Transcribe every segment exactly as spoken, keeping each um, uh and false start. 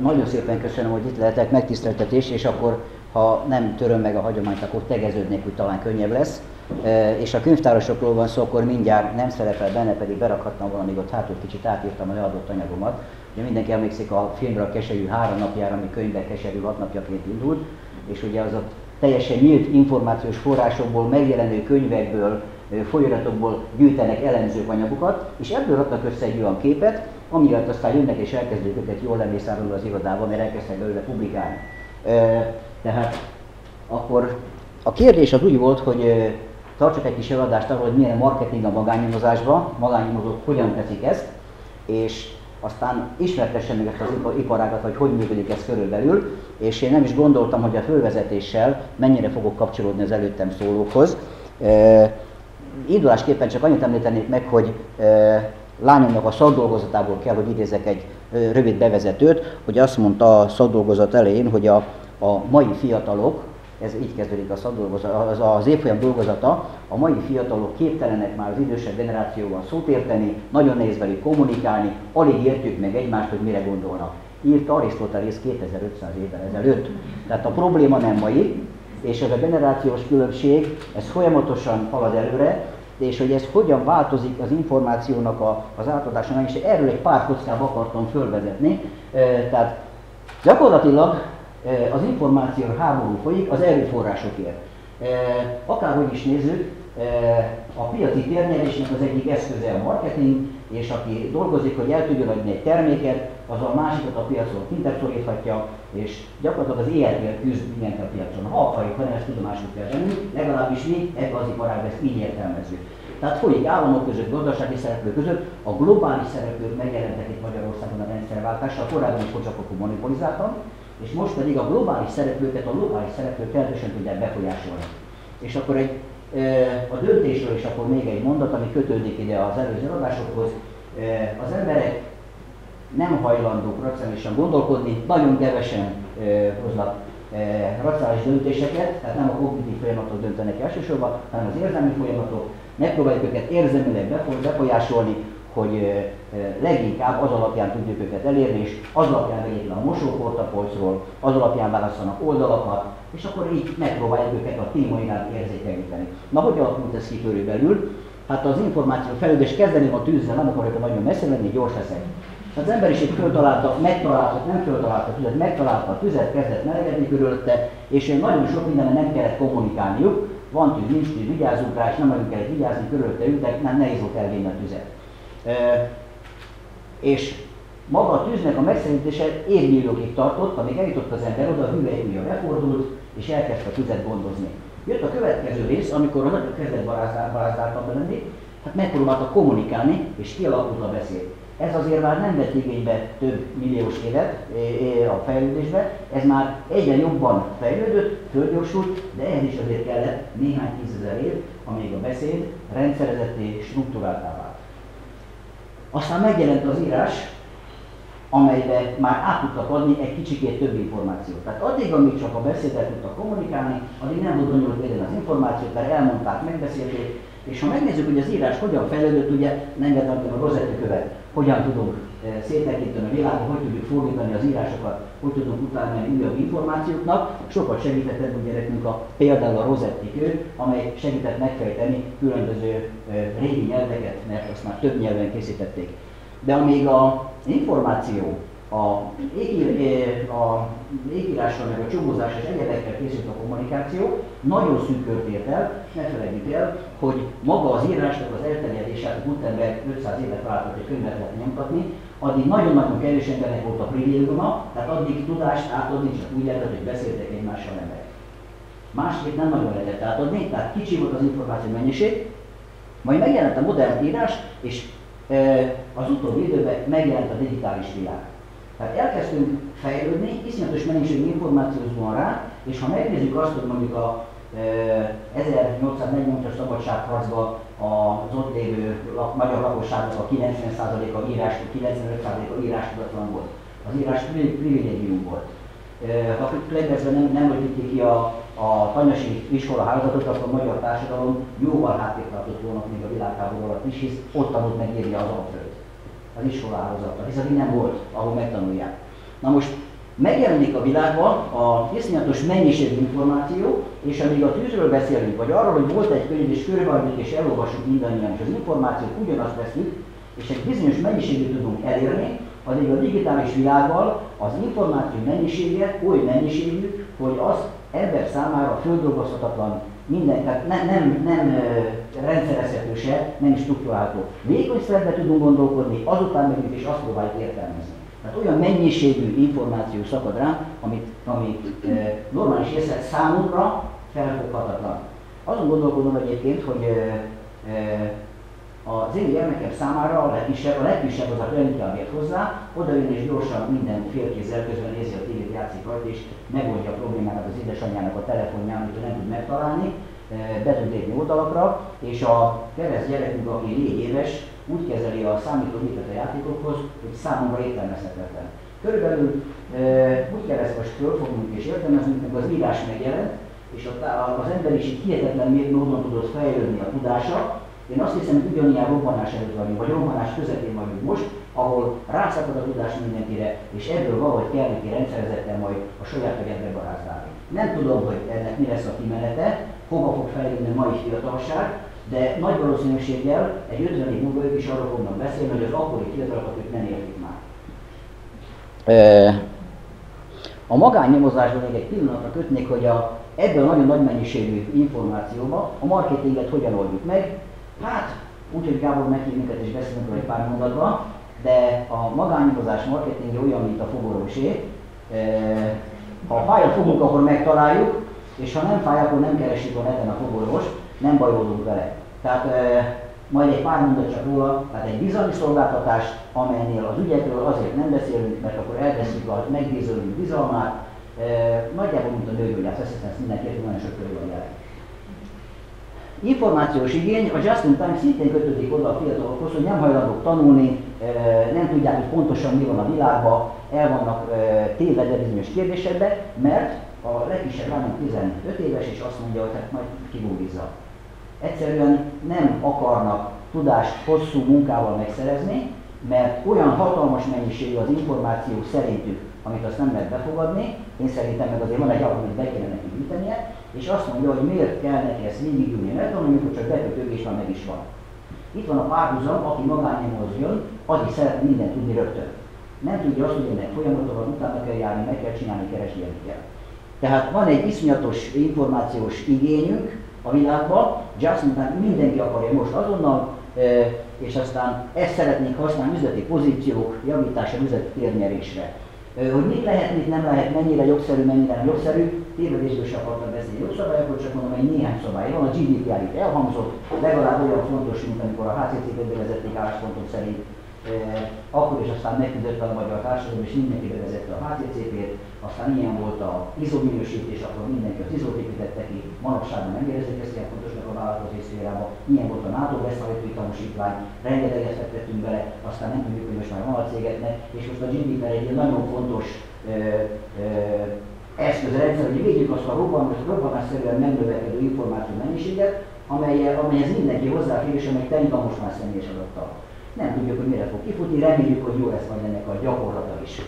nagyon szépen köszönöm, hogy itt lehetek, megtiszteltetés, és akkor, ha nem töröm meg a hagyományt, akkor tegeződnék, hogy talán könnyebb lesz. És a könyvtárosokról van szó, akkor mindjárt nem szerepel benne, pedig berakhattam valamíg ott hátul kicsit átírtam a leadott anyagomat. Ugye mindenki emlékszik a filmre, a Keserű három napjára, ami könyvben Keserű hat napjaként indult, és ugye az a teljesen nyílt információs forrásokból, megjelenő könyvekből, folyamatokból gyűjtenek elemzők anyagokat, és ebből raknak össze egy olyan képet, amiatt aztán jönnek és elkezdik őket jól lemészárolni az irodában, mert elkezdtek belőle publikálni. Tehát akkor a kérdés az úgy volt, hogy tartsak egy kis eladást arról, hogy milyen marketing a magánnyomozásban, magánnyomozók hogyan teszik ezt, és aztán ismertessen meg ezt az iparágat, hogy hogy működik ez körülbelül, és én nem is gondoltam, hogy a fölvezetéssel mennyire fogok kapcsolódni az előttem szólókhoz. E, indulásképpen csak annyit említenék meg, hogy e, lányomnak a szakdolgozatából kell, hogy idézek egy e, rövid bevezetőt, hogy azt mondta a szakdolgozat elején, hogy a, a mai fiatalok, ez így kezdődik a szakdolgozat, az, az évfolyam dolgozata, a mai fiatalok képtelenek már az idősebb generációval szót érteni, nagyon nehéz velük kommunikálni, alig értjük meg egymást, hogy mire gondolnak. Írta Arisztotelész kétezer-ötszáz évvel ezelőtt. Tehát a probléma nem mai, és ez a generációs különbség, ez folyamatosan halad előre, és hogy ez hogyan változik az információnak a, az átadása, és erről egy pár kockába akartam fölvezetni. E, tehát gyakorlatilag az információ háború folyik az erőforrásokért. Akárhogy is nézzük, a piaci térnyerésnek az egyik eszköze a marketing, és aki dolgozik, hogy el tudjon adni egy terméket, az a másikat a piacon kintebb szoríthatja, és gyakorlatilag az életért küzd mindent a piacon. Ha akarjuk, hanem ezt tudomásul kell venni, legalábbis mi ebben az iparágban ezt így értelmezzük. Tehát folyik államok között, gazdasági szereplők között, a globális szereplők megjelentek itt Magyarországon a rendszerváltással, korábban is kocsakokon monopolizáltam, és most pedig a globális szereplőket, a globális szereplők teljesen tudják befolyásolni. És akkor egy, a döntésről is akkor még egy mondat, ami kötődik ide az előző adásokhoz. Az emberek nem hajlandók racionálisan gondolkodni, nagyon kevesen hoznak racionális döntéseket, tehát nem a kognitív folyamatok döntenek elsősorban, hanem az érzelmi folyamatok. Megpróbáljuk őket érzelmileg befolyásolni, hogy leginkább az alapján tudjuk őket elérni, és az alapján vegyék le a mosóport a polcról, az alapján válasszanak oldalakat, és akkor így megpróbáljuk őket a témainál érzékenyíteni. Na, hogy alakult ez ki körülbelül? Hát az információ fejlődés kezdeném a tűzzel, nem akarok nagyon messze menni, gyors leszek. Az emberiség föltalálta, megtalálta, úgy föltalálta a tüzet, megtalálta a tüzet, kezdett melegedni körülötte, és nagyon sok mindenben nem kellett kommunikálniuk. Van tűz, nincs tűz, vigyázzunk rá, és nem nagyon kellett vigyázni, körülötte ültek, nem nehéz volt elvinni a tüzet. E, és maga a tűznek a megszerintése évmilliókig tartott, amíg eljutott az ember oda, a hüvely újra befordult, és elkezdte a tüzet gondozni. Jött a következő rész, amikor a nagyobb kezdett barázdáltabb lenni, hát megpróbálta kommunikálni, és kialakult a beszéd. Ez azért már nem vett igénybe több milliós évet a fejlődésbe, ez már egyre jobban fejlődött, fölgyorsult, de ehhez is azért kellett néhány tízezer év, amíg a beszéd rendszerezetté, struktúráltá vált. Aztán megjelent az írás, amelyben már át tudtak adni egy kicsikét több információt. Tehát addig, amíg csak a beszéddel tudtak kommunikálni, addig nem volt bonyolult védeni az információt, mert elmondták, megbeszélték, és ha megnézzük, hogy az írás hogyan fejlődött, ugye nem vettem a Rossetti követ, hogyan tudunk e, széttekinteni a világot, hogy tudjuk fordítani az írásokat, hogy tudunk utána menni újabb információknak, sokat segített ebből gyerekünk a, például a Rossetti kő, amely segített megfejteni különböző e, régi nyelveket, mert azt már több nyelven készítették. De amíg az információ, a, égír, a égírással, meg a csomózás és egyebekkel készült a kommunikáció, nagyon szűk kört ért el, ne felejtjük el, hogy maga az írásnak az elterjedését, Gutenberg ötszáz évet váltott, hogy könyvet lehet nyomtatni, addig nagyon-nagyon kevés embernek volt a privilégiuma, tehát addig tudást átadni csak úgy lehetett, hogy beszéltek egymással emberek. Másképp nem nagyon lehetett átadni, tehát kicsi volt az információ mennyiség, majd megjelent a modern írás, és az utóbbi időben megjelent a digitális világ. Tehát elkezdtünk fejlődni, iszonyatos mennyiségű információhoz van rá, és ha megnézzük azt, hogy mondjuk a ezernyolcszáznegyvennyolcas szabadságharcban az ott lévő magyar lakosságnak a kilencven százaléka írás, kilencvenöt százaléka írástudatlan volt. Az írás privilégium volt. Ha Klebersben nem, nem rögzítik ki a, a tanyasi iskola hálózatot, akkor a magyar társadalom jóval hátrébb tartott volna még a világháború alatt is, hisz ott tanult meg írni az alapföld, az iskola hálózattal, hisz addig nem volt, ahol megtanulják. Na most Megjelenik a világban a iszonyatos mennyiségű információ, és amíg a tűzről beszélünk, vagy arról, hogy volt egy könyv, és körbeadjuk és elolvassuk mindannyian, és az információt ugyanazt veszünk, és egy bizonyos mennyiségűt tudunk elérni, addig a digitális világban az információ mennyisége oly mennyiségű, hogy az ember számára földolgozhatatlan, minden, tehát ne, nem, nem rendszerezhető se, nem is struktúrálható. Vékony szerbe tudunk gondolkodni, azután megyünk és azt próbáljuk értelmezni. Tehát olyan mennyiségű információ szakad rá, amit, amit e, normális észre számunkra felfoghatatlan. Azon gondolkodom egyébként, hogy e, e, az én gyermekem számára a legkisebb, a legkisebb az a inkább ért hozzá, oda jön és gyorsan minden félkézzel közben nézi a tévét, játszik rajta, és megoldja a problémának az édesanyjának a telefonján, amit nem tud megtalálni, be tud lépni oldalakra, és a kereszt gyerekünk, aki négy éves, úgy kezeli a számítógépet a játékokhoz, hogy számomra értelmezhetetlen. Körülbelül e, úgy kell ezt most fölfognunk és értelmeznünk, meg az írás megjelent, és az emberiség hihetetlen módon tudott fejlődni a tudása. Én azt hiszem, hogy ugyanilyen robbanás előtt vagyunk, vagy robbanás közepén vagyunk most, ahol rászakad a tudás mindenkire, és ebből valahogy kell neki rendszerezetten majd a saját agyadra barázdálni. Nem tudom, hogy ennek mi lesz a kimenete, hova fog fejlődni a mai fiatalság, de nagy valószínűséggel egy ötven év múlva ők is arról fognak beszélni, hogy az akkori fiatalokat ők nem értik már. A magánnyomozásban még egy pillanatra kötnék, hogy a, ebből nagyon nagy mennyiségű információba a marketinget hogyan oldjuk meg. Hát, úgyhogy Gábor meghív minket és beszélünk róla egy pár mondatban, de a magánnyomozás marketingje olyan, mint a fogorvosé. Ha fáj a fogunk, akkor megtaláljuk, és ha nem fáj, akkor nem keresjük a neten a fogorvost, nem bajolunk vele. Tehát e, majd egy pár mondat csak róla, tehát egy bizalmi szolgáltatás, amelynél az ügyekről azért nem beszélünk, mert akkor elveszünk a megbízolóink bizalmát, e, nagyjából mint a nőgyógyász, ezt hiszem, ezt mindenki érti, nagyon sok körül van jelen. Információs igény, a Just in Time szintén kötődik oda a fiatalokhoz, hogy nem hajlandók tanulni, nem tudják, hogy pontosan mi van a világban, el vannak tévedve bizonyos kérdésekbe, mert a legkisebb lányom tizenöt éves, és azt mondja, hogy hát majd kigúgizza. Egyszerűen nem akarnak tudást hosszú munkával megszerezni, mert olyan hatalmas mennyiségű az információ szerintük, amit azt nem lehet befogadni, én szerintem meg azért van egy alap, amit be kéne neki gyűjtenie, és azt mondja, hogy miért kell neki ezt végigülni, mert tanulni, amikor csak bekötők és már meg is van. Itt van a párhuzam, aki magánnyomhoz jön, az is szeretne mindent tudni rögtön. Nem tudja azt, hogy ennek folyamata van, utána kell járni, meg kell csinálni, keresni kell. Tehát van egy iszonyatos információs igényünk a világban, just in time, mindenki akarja most azonnal, és aztán ezt szeretnék használni üzleti pozíciók javítása, üzleti térnyerésre. Hogy mit lehet, mit nem lehet, mennyire jogszerű, mennyire nem jogszerű, tévedésből sem akartam beszélni jogszabályokról, csak mondom, hogy néhány szabály van, a gé dé pé er itt elhangzott, legalább olyan fontos, mint amikor a há cé cé-t bevezették álláspontok szerint, eh, akkor is aztán megküzdött a magyar társadalom, és mindenki bevezette a há cé cé pét, aztán ilyen volt a i es o minősítés, akkor mindenki az i es o-t építette ki, manapság nem érezzük ezt ilyen fontosnak a vállalkozói szférában, ilyen volt a NATO beszállító tanúsítvány, rengeteget fektettünk bele, aztán nem tudjuk, hogy most már van a cégeknek, és most a gé dé pé er egy nagyon fontos ö, ö, eszközrendszer, hogy védjük azt a robbanásszerűen megnövekedő információ mennyiséget, amelyhez mindenki hozzáfér, és amely teli most már személyes adattal. Nem tudjuk, hogy mire fog kifutni, reméljük, hogy jó lesz majd ennek a gyakorlata is.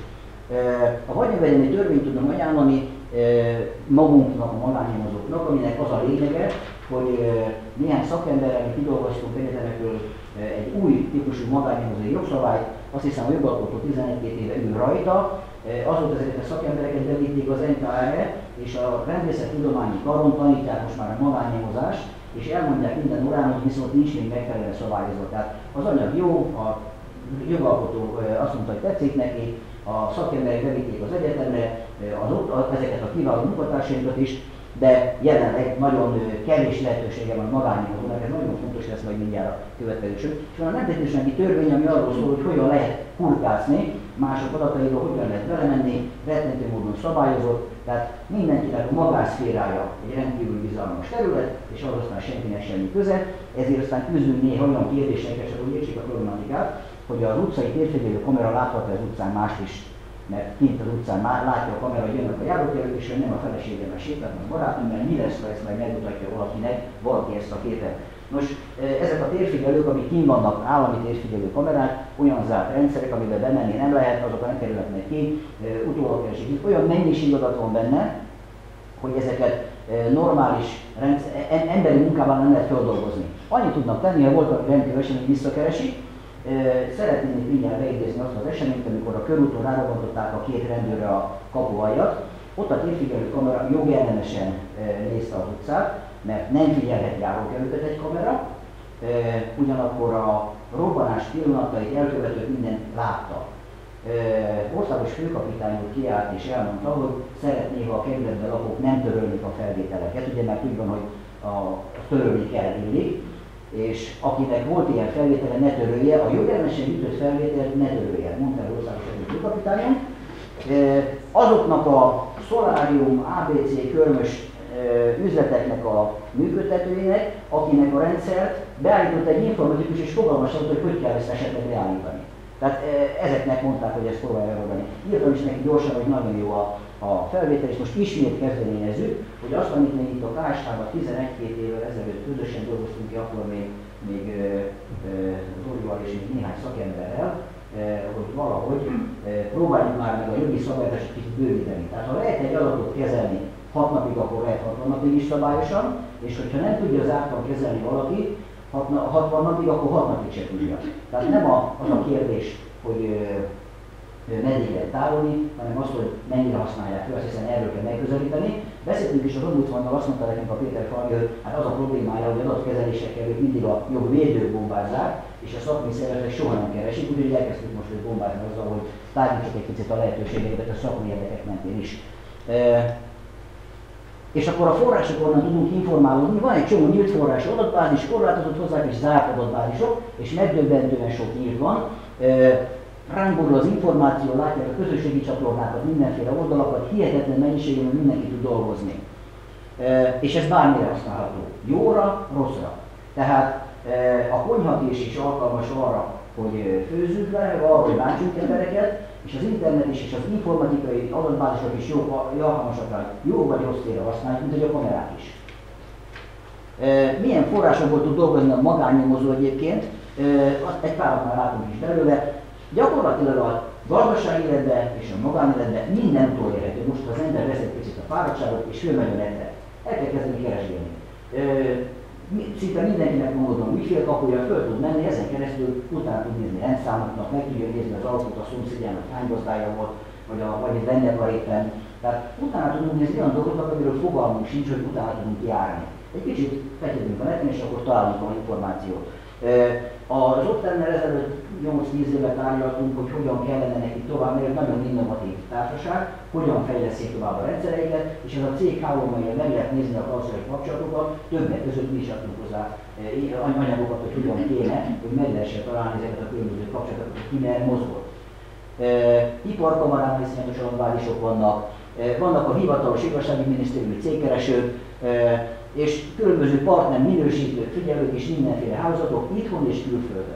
A vagyonvédelmi törvényt tudom ajánlani magunknak, a magánnyomozóknak, aminek az a lényege, hogy néhány szakemberrel mi kidolgoztunk egyetemekről egy új típusú magánnyomozói jogszabályt, azt hiszem a jogalkotó tizenegy éve ül rajta, azóta ezeket a szakembereket bevitték az en ká er-re, és a rendészettudományi karon tanítják most már a magánnyomozást, és elmondják minden órán, hogy viszont nincs még megfelelően szabályozva. Tehát az anyag jó, a jogalkotó azt mondta, hogy tetszik neki, a szakemberek bevitték az egyetemre, az ott, ezeket a kiváló munkatársainkat is, de jelenleg nagyon kevés lehetősége van magánnyomozónak, ez nagyon fontos lesz majd mindjárt a következő sor. És van a nemzetbiztonsági törvény, ami arról szól, hogy hogyan lehet kurkászni, mások adatairól hogyan lehet belemenni, rettentő módon szabályozott, tehát mindenkinek a magánszférája egy rendkívül bizalmas terület, és ahhoz aztán senkinek semmi köze, ezért aztán küzdünk néha olyan kérdéseket, csak hogy értsék a problematikát, hogy az utcai térfigyelő kamera láthat az utcán mást is, mert kint az utcán már látja a kamera, hogy jönnek a járókelők, és nem a feleségemmel sétálnak a barátom, mert mi lesz, ha ezt majd megmutatja valakinek, valaki ezt a képet. Nos, ezek a térfigyelők, amik kint vannak, állami térfigyelő kamerák, olyan zárt rendszerek, amiben bemenni nem lehet, azok nem kerülhetnek ki, utólag keresik. Olyan mennyiség adat van benne, hogy ezeket normális rendszer, emberi munkában nem lehet feldolgozni. Annyit tudnak tenni, ha volt a rendkívül esemény, visszakeresik. Szeretnék mindjárt beidézni azt az eseményt, amikor a körúton rárobbantották a két rendőrre a kapualjat. Ott a térfigyelő kamera jogellenesen nézte az utcát, mert nem figyelhet járókelőket egy kamera, ugyanakkor a robbanás pillanatait elkövetők mindent látta. Országos főkapitány úr kiállt és elmondta, hogy szeretné, ha a kerületben lakók nem törölnék a felvételeket, ugye mert úgy van, hogy a törölni kell illik, és akinek volt ilyen felvétele, ne törölje, a jogellenesen ütött felvételt ne törölje, mondta az országos főkapitányon. Azoknak a szolárium, á bé cé, körmös üzleteknek a működtetőjének, akinek a rendszert beállított egy informatikus és fogalmazott, hogy hogy kell ezt esetleg beállítani. Tehát ezeknek mondták, hogy ezt próbálja megoldani. Írtam is neki gyorsan, hogy nagyon jó a, a felvétel, és most ismét kezdeményezzük, hogy azt, amit még itt a ká es há-ban tizenegy-két évvel ezelőtt közösen dolgoztunk ki, akkor még, még Zolival és még néhány szakemberrel, hogy valahogy próbáljuk már meg a jogi szabályozást kicsit bővíteni. Tehát ha lehet egy adatot kezelni hat napig, akkor lehet hatvan napig is szabályosan, és hogyha nem tudja az ártal kezelni valaki, hatvan napig, akkor hat napig sem tudja. Tehát nem a, az a kérdés, hogy meddig lehet tárolni, hanem az, hogy mennyire használják fel, azt hiszem erről kell megközelíteni. Beszéltünk is az ombudsmannal, azt mondta nekünk a Péter Falvi, hogy hát az a problémája, hogy adatkezelésekkel ők mindig a jogvédők bombázzák, és a szakmai szervezetek soha nem keresik, úgyhogy elkezdtük most őt bombázni azzal, hogy tárgyaljuk egy picit a lehetőségeket a szakmai érdekek mentén is. És akkor a források onnan tudunk informálódni, van egy csomó nyílt forrás adatbázis, korlátozott hozzá és zárt adatbázisok, és megdöbbentően sok nyílt van. Rángborul az információ, látják a közösségi csatornákat, mindenféle oldalakat, hihetetlen mennyiségben mindenki tud dolgozni. És ez bármire használható. Jóra, rosszra. Tehát a konyhatés is alkalmas arra, hogy főzzünk vele, arra, hogy bántsunk embereket, és az internet is, és az informatikai adatbázisok is jó, alkalmasak rá, jó vagy rossz célra használjuk, mint hogy a kamerák is. Milyen forrásokból tud dolgozni a magánnyomozó egyébként, egy párat már látunk is belőle. Gyakorlatilag a gazdasági életben és a magánéletben minden utolérhető. Most az ember vesz egy picit a fáradtságot és fölmegy a netre. El kell kezdeni keresgélni. Szinte mindenkinek mondom, ügyfélkapuja föl tud menni, ezen keresztül utána tud nézni rendszámoknak, meg tudja nézni az autót a szomszédjának, hány gazdája volt, vagy, a, vagy egy vendegkarépen. Tehát utána tudunk nézni olyan dolgokat, amiről fogalmunk sincs, hogy utána tudunk járni. Egy kicsit fektetünk a neten, és akkor találunk a információt. Az Optennel ezelőtt nyolc-tíz évet tárgyaltunk, hogy hogyan kellene neki tovább, mert nagyon innovatív társaság, hogyan fejleszték tovább a rendszereiket, és ez a cég hálómaival meg lehet nézni a gazdasági kapcsolatokat, többek között mi is adtunk hozzá anyagokat, hogy hogyan kéne, hogy meg lehessen találni ezeket a különböző kapcsolatokat, hogy ki merre mozgott. Iparkamarán iszonyatos adatbázisok vannak, vannak a hivatalos igazsági minisztériumi cégkeresők, és különböző partner minősítők, figyelők és mindenféle hálózatok itthon és külföldön.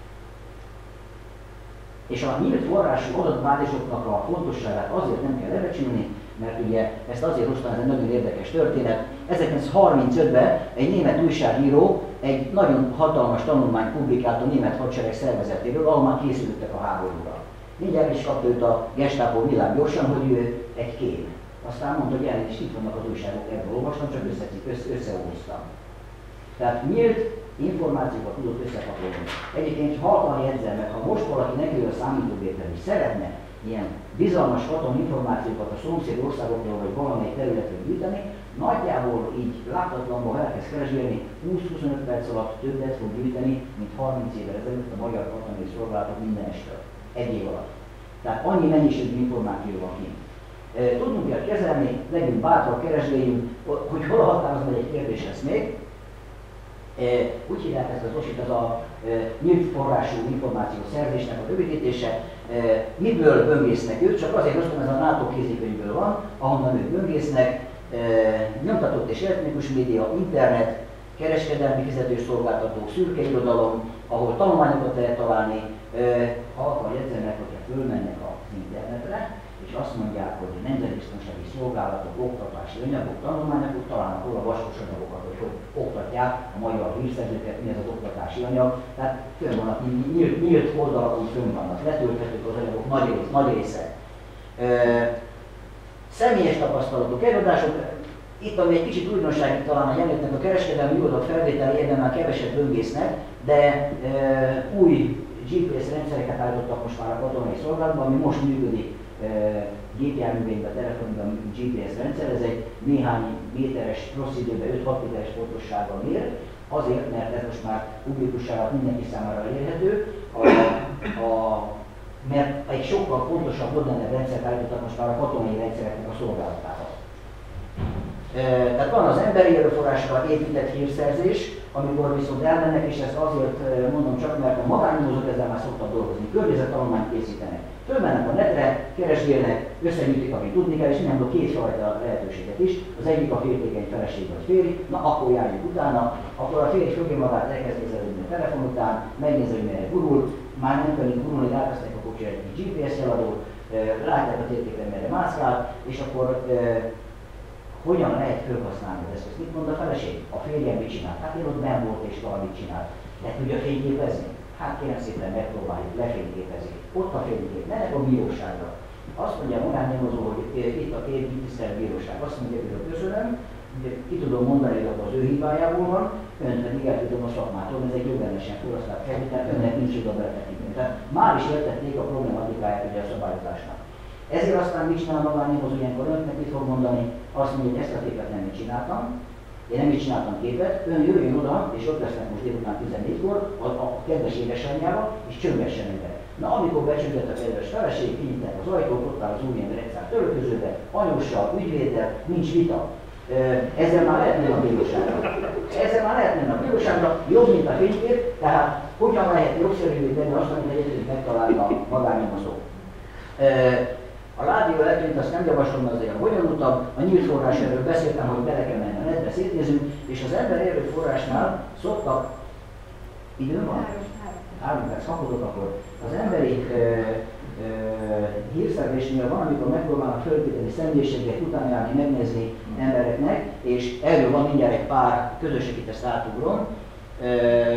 És a nyílt forrású adatbázisoknak a fontosságát azért nem kell lebecsülni, mert ugye ezt azért hoztam, ez egy nagyon érdekes történet. ezerkilencszázharmincötben egy német újságíró egy nagyon hatalmas tanulmányt publikált a német hadsereg szervezetéről, ahol már készültek a háborúra. Mindjárt is kapta őt a Gestapo villám gyorsan, hogy ő egy kém. Aztán mondta, hogy elnézést, itt vannak az újságok, ebből olvastam, csak össze, összehoztam. Tehát nyílt információkat tudott összekapcsolni. Egyébként halkan jegyzem meg, ha most valaki neki a számítógépen is szeretne ilyen bizalmas katon információkat a szomszéd országokról vagy valamelyik területről gyűjteni, nagyjából így láthatatlanul, ha elkezd keresgélni, húsz-huszonöt perc alatt többet fog gyűjteni, mint harminc évvel ezelőtt a magyar katonai szolgálatok minden este, egy év alatt. Tehát annyi mennyiségű információ van kint. Tudnunk kell kezelni, legyünk bátrak, keresgéljünk, hogy hol a határozban egy kérdés lesz még. Úgy hívják ezt az osit, az a nyílt forrású információ szerzésnek a rövidítése. Miből böngésznek ők? Csak azért hoztam, ez a NATO kézikönyvből van, ahonnan ők böngésznek. Nyomtatott és elektronikus média, internet, kereskedelmi fizetőszolgáltatók, szürke irodalom, ahol tanulmányokat lehet találni. Ha akar jegyzenek, hogyha fölmennek az internetre, és azt mondják, hogy nemzetbiztonsági szolgálatok, oktatási anyagok, tanulmányok, találnak róla vaskos anyagokat, hogy hogy oktatják a magyar hírszerzőket, mi az az oktatási anyag. Tehát fönn vannak, nyílt, nyílt oldalakon fönn vannak, letölthetők az anyagok nagy, rész, nagy része. E, személyes tapasztalatok, előadások, itt ami egy kicsit újdonság, talán a jelenetnek a kereskedelmi irodák felvételében már keveset böngésznek, de e, új gé pé es rendszereket állítottak most már a katonai szolgálatban, ami most működik e, gépjárműveinkben, telefonban gé pé es rendszer, ez egy néhány méteres, rossz időben öt-hat méteres pontossággal mér, azért, mert ez most már publikusságot mindenki számára elérhető, a, a, mert egy sokkal pontosabb, modernebb rendszert állítottak most már a katonai rendszereknek a szolgálatába. Tehát van az emberi erőforrásra épített hírszerzés, amikor viszont elmennek, és ezt azért mondom csak, mert a magánnyomozók ezzel már szoktak dolgozni, környezettanulmányt készítenek. Fölmennek a netre, keresgélnek, összegyűjtik, amit tudni kell, és nem mondok kétfajta lehetőséget is. Az egyik a féltékeny feleség vagy férj, na akkor járjuk utána, akkor a férj fogja magát, elkezd nézelődni a telefon után, megnézi, hogy merre gurul, már nem kell gurulni, rátesznek a kocsira egy gé pé es jeladót, látják a térképen, merre mászkál, és akkor hogyan lehet felhasználni az eszközt? Mit mond a feleség? A férjem mit csinált? Hát én ott benn volt és valamit csinált. Le tudja fényképezni? Hát kérem szépen megpróbáljuk lefényképezni. Ott a fénykép, mennek a bíróságra. Azt mondja a magánnyomozó, hogy itt a két tisztelt bíróság. Azt mondja, hogy a köszönöm, ki tudom mondani, hogy az ő hibájából van, ön pedig el tudom a szakmától, ez egy jogellenesen felhasznált felvétel, önnek nincs oda beletekinteni. Tehát már is értették a problematikáját ugye a szabályozásnak. Ezért aztán mit csinál a magánnyomozó ilyenkor, önnek mit fog mondani? Azt mondja, hogy ezt a képet nem így csináltam, én nem így csináltam képet, ön jöjjön oda, és ott lesznek most délután tizennégy-kor a, a kedves édesanyjával, és csöngessen ide. Na, amikor becsöngett a kedves feleség, kinyitják az ajtót, ott áll az úriember egyszer törölközőbe, anyóssal, ügyvéddel, nincs vita. Ezzel már lehet menni a bíróságra. Ezzel már lehet menni a bíróságra, jobb, mint a fénykép, tehát hogyan lehet jogszerűvé tenni azt, amit egyébként megtalálna a magánnyomozó. A rádió eltűnt, azt nem javaslom, azért a bonyolultabb, a nyílt forrás erről beszéltem, hogy bele kell menni a netre, szétnézünk, és az ember erőforrásnál szoktak, időn van? Három perc kapodok, akkor az emberi ö, ö, hírszerzésnél van, amikor megpróbálnak fölépíteni személyiséget, utána járni, megnézni embereknek, és erről van mindjárt egy pár közösség, itt ezt átugrom. Ö,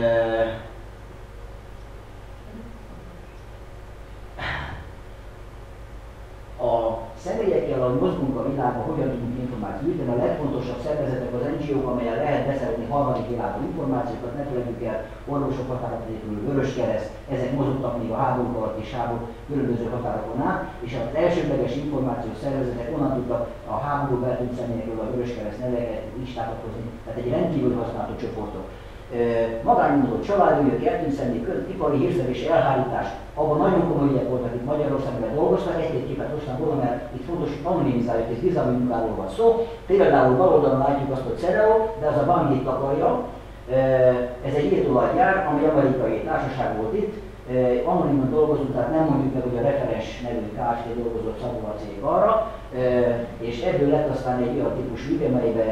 A személyekkel, ahogy mozgunk a világban, hogyan tudunk információt gyűjteni, a legfontosabb szervezetek az en gé ó-k, amelyen lehet beszerezni harmadik világban információkat, ne felejtjük el, orvosok határon nélkül, Vöröskereszt, ezek mozogtak még a háború alatt és háború különböző határokon át, és az elsődleges információs szervezetek onnan tudtak a háború eltűnt személyekről a Vöröskereszt neveket, listákat hozni, tehát egy rendkívül használható csoportok. Magánnyomozó családügyök, eltűnt személyek, ipari hírszerzés, elhárítás, abban nagyon komoly ügyek voltak, itt Magyarországon dolgoztak, egy-két képet hoztam volna, mert itt fontos anonimizáljuk, és bizalmi munkáról van szó. Például bal oldalon látjuk azt, hogy Cereo, de az a Bangét takarja. Ez egy írtolajgyár, ami amerikai társaság volt itt. Anoniman dolgozunk, tehát nem mondjuk meg, hogy a referens nevű ká es té dolgozott Szabolcs cég arra, és ebből lett aztán egy olyan típusú ügy, amelyben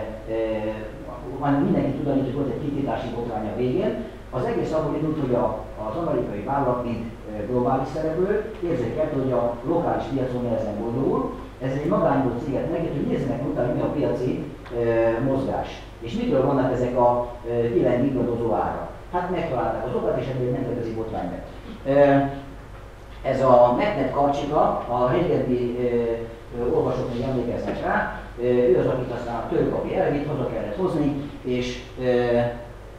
mindenki tudani, hogy volt egy kitítási botrány a végén. Az egész abból indult, hogy a, az amerikai vállalat, mint globális szereplő, érzékelte, hogy a lokális piacon nehezen boldogul. Ez egy magányos céget megért, hogy nézzenek utána, mi a piaci e, mozgás. És mitől vannak ezek a e, világ ingadozó ára? Hát megtalálták az okat, és ebből egy nemzetközi botrány lett. E, ez a Meknet Karcsika, a régebbi e, olvasók még emlékeznek rá, e, ő az, akit aztán a tőlkapi elvitt, haza kellett hozni, és e,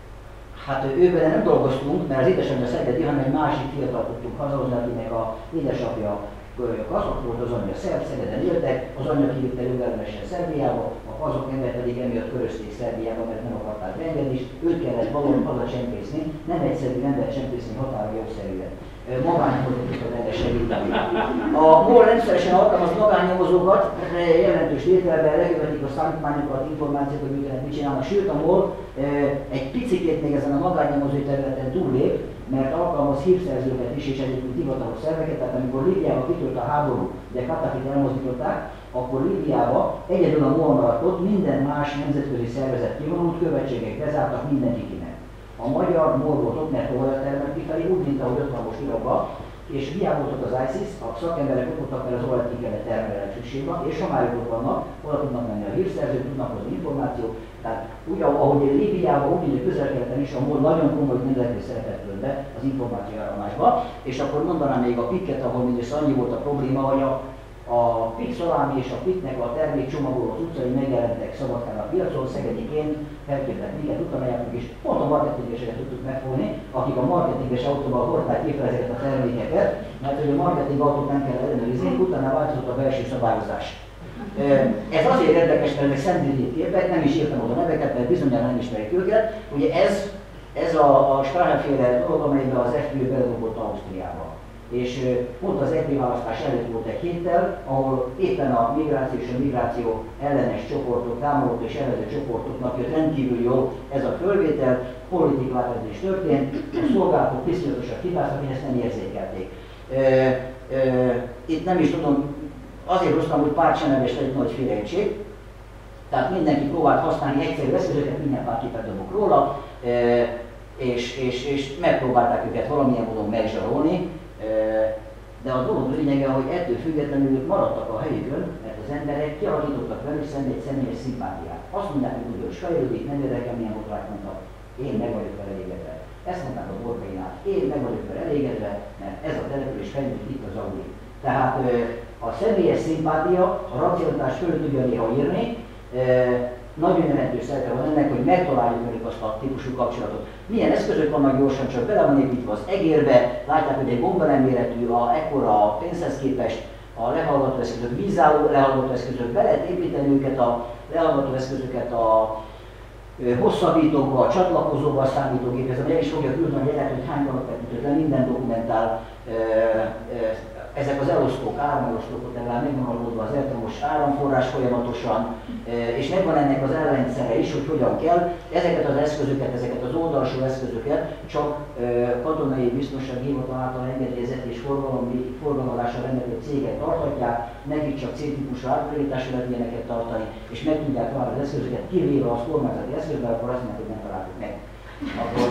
hát ő például nem dolgoztunk, mert az édesanyja szegedi, hanem egy másik fiatal tudtunk hazahozni, akinek a édesapja kazak volt, az anyja szerb, Szegeden éltek, az anyja kivitte jogellenesen Szerbiába, a kazak ember pedig emiatt körözték Szerbiába, mert nem akarták beengedni, és őt kellett valahol haza csempészni, nem egyszerű embert csempészni határa jogszerűen. Magánnyomozókat erre segíteni. A MOL rendszeresen alkalmaz magánnyomozókat, jelentős tételben lekövetik a számítmányokat, információkat, működnek, mit csinálnak, sőt a MOL egy picikét még ezen a magánnyomozói területen túllép, mert alkalmaz hírszerzőket is, és egyébként hivatalos szerveket, tehát amikor Líbiában kitört a háború, ugye Kattafit elmozdították, akkor Líbiában egyedül a MOL maradt ott, minden más nemzetközi szervezet kivonult, követségek bezártak, mindenki kinek. A magyar MOL volt ott, mert olajat termelt kifelé, úgy, mint ahogy ott van most Irakban, és hiába voltak az I S I S, a szakemberek ott voltak, mert az olajat ki kellett termelni szükség van, és homályok ott vannak, oda tudnak menni a hírszerzők, tudnak hozni információt. Tehát úgy, ahogy Líbiában, úgy, hogy Közel-Keleten is a MOL nagyon komoly nemzetközi szerepet tölt be az információáramlásba, és akkor mondanám még a pikket, ahol mindössze annyi volt a probléma, hogy a A pik szalámi és a piknek a termékcsomagoló utcai megjelentek Szabadkán a piacon, szegediként felkértek minket, utána jártunk, és pont a marketingeseket tudtuk megfogni, akik a marketinges autóval hordták képre ezeket a termékeket, mert hogy a marketing autót nem kell ellenőrizni, utána változott a belső szabályozás. Ez azért érdekes, mert ezek szentidét képek, nem is írtam oda neveket, mert bizonyára nem ismerik őket. Ugye ez, ez a, a Strahe-féle dolog, amelyben az F B I beledobott Ausztriába. És pont az E P választás előtt volt egy héttel, ahol éppen a migráció és a migráció ellenes csoportok, támogató és ellenő csoportoknak jött rendkívül jó ez a fölvétel, politikaváltozás történt, a szolgálatok viszonyatosan hibáztak, hogy ezt nem érzékelték. E, e, itt nem is tudom, azért hoztam, hogy pártsemleges egy nagy félrejtség, tehát mindenki próbált használni egyszerű eszközöket, minden pártképet dobok róla, e, és, és, és megpróbálták őket valamilyen módon megzsarolni. De a dolog lényege, hogy ettől függetlenül ők maradtak a helyükön, mert az emberek kialakítottak velük szemben egy személyes szimpátiát. Azt mondják, hogy tudod, fejlődik, nem érdekel, milyen motorát mondtak, én meg vagyok vele elégedve. Ezt mondták a Borkainál, én meg vagyok vele elégedve, mert ez a település fejlődik itt az Audi. Tehát a személyes szimpátia, a racionalitás fölött tudja néha írni, nagyon jelentős szerepe van ennek, hogy megtaláljuk velük azt a típusú kapcsolatot. Milyen eszközök vannak gyorsan, csak bele van építve az egérbe, látják, hogy egy bomba nem méretű, a, ekkora a pénzhez képest, a lehallgató eszközök, vízálló lehallgató eszközök, be lehet építeni őket a lehallgató eszközöket a hosszabbítókba, a csatlakozóba, a számítógéphez, amely el is fogja küldeni a gyerek, hogy hány kalapet ütött le, minden dokumentál. Ezek az elosztók, áramelosztók, legalább megvan oldva az elektromos áramforrás folyamatosan, és megvan ennek az ellenszere is, hogy hogyan kell. Ezeket az eszközöket, ezeket az oldalsó eszközöket csak katonai biztonsági hivatal által engedélyezett és forgalmazással rendelkező cégek tarthatják, nekik csak C-típusú átvilágításra lehet ilyeneket tartani, és meg tudják találni az eszközöket, kivéve az kormányzati eszközben, akkor azt mondják, hogy nem találtuk meg. Akkor,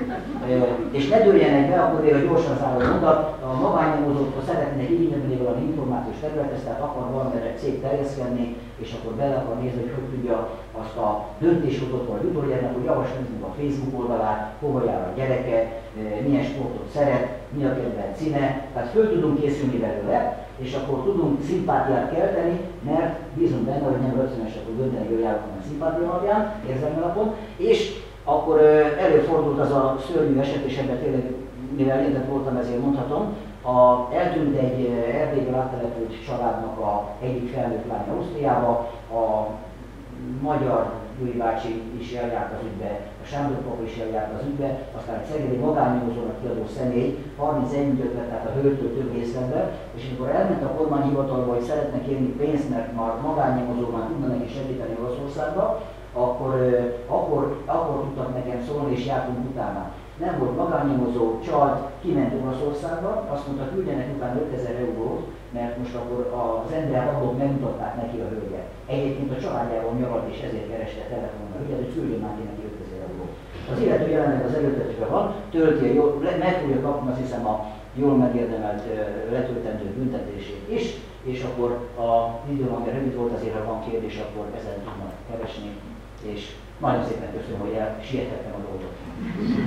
és ne dőljenek be, akkor még a gyorsan záró mondat, a magánnyomozóktól szeretnének igényelni valami információs területet, tehát akar valamire cég terjeszkedni, és akkor bele akar nézni, hogy hogy tudja azt a döntéshozót vagy utoljának, hogy javasolni a Facebook oldalát, hova jár a gyereke, milyen sportot szeret, mi a kedvenc színe, tehát föl tudunk készülni belőle, és akkor tudunk szimpátiát kelteni, mert bízunk benne, hogy nem rögtönösek, hogy dönteni, hogy járok a szimpátia alapján, érzelmi alapon, és akkor előfordult az a szörnyű eset, és ebben tényleg, mivel érintett voltam, ezért mondhatom, a, eltűnt egy Erdélyből áttelepült családnak a egyik felnőtt lánya Ausztriába, a magyar Gyuri bácsi is eljárt az ügybe, a Sándor papa is eljárt az ügybe, aztán egy szegedi magánnyomozónak kiadó személy harmincegy vett, tehát a hölgytől több részletbe, és amikor elment a kormányhivatalba, hogy szeretne kérni pénzt, mert már magánnyomozóban tudna neki segíteni Olaszországba, Akkor, akkor, akkor tudtak nekem szólni, és jártunk utána. Nem volt magánnyomozó, csalt, kiment Olaszországba, azt mondta, küldjenek utána ötezer eurót, mert most akkor az ember adók megmutatták neki a hölgyet. Egyébként a családjával nyaralt, és ezért kereste telefonon a hölgyet, hogy küldjön már ki neki ötezer eurót. Az illető jelenleg az előtetőben van, tölti a jól, meg fogja kapni, azt hiszem, a jól megérdemelt letöltendő büntetését is, és akkor a idő, amire rövid volt, azért ha van kérdés, akkor ezen tudnak keresni. És nagyon szépen köszönöm, hogy el, siethettem a dolgot.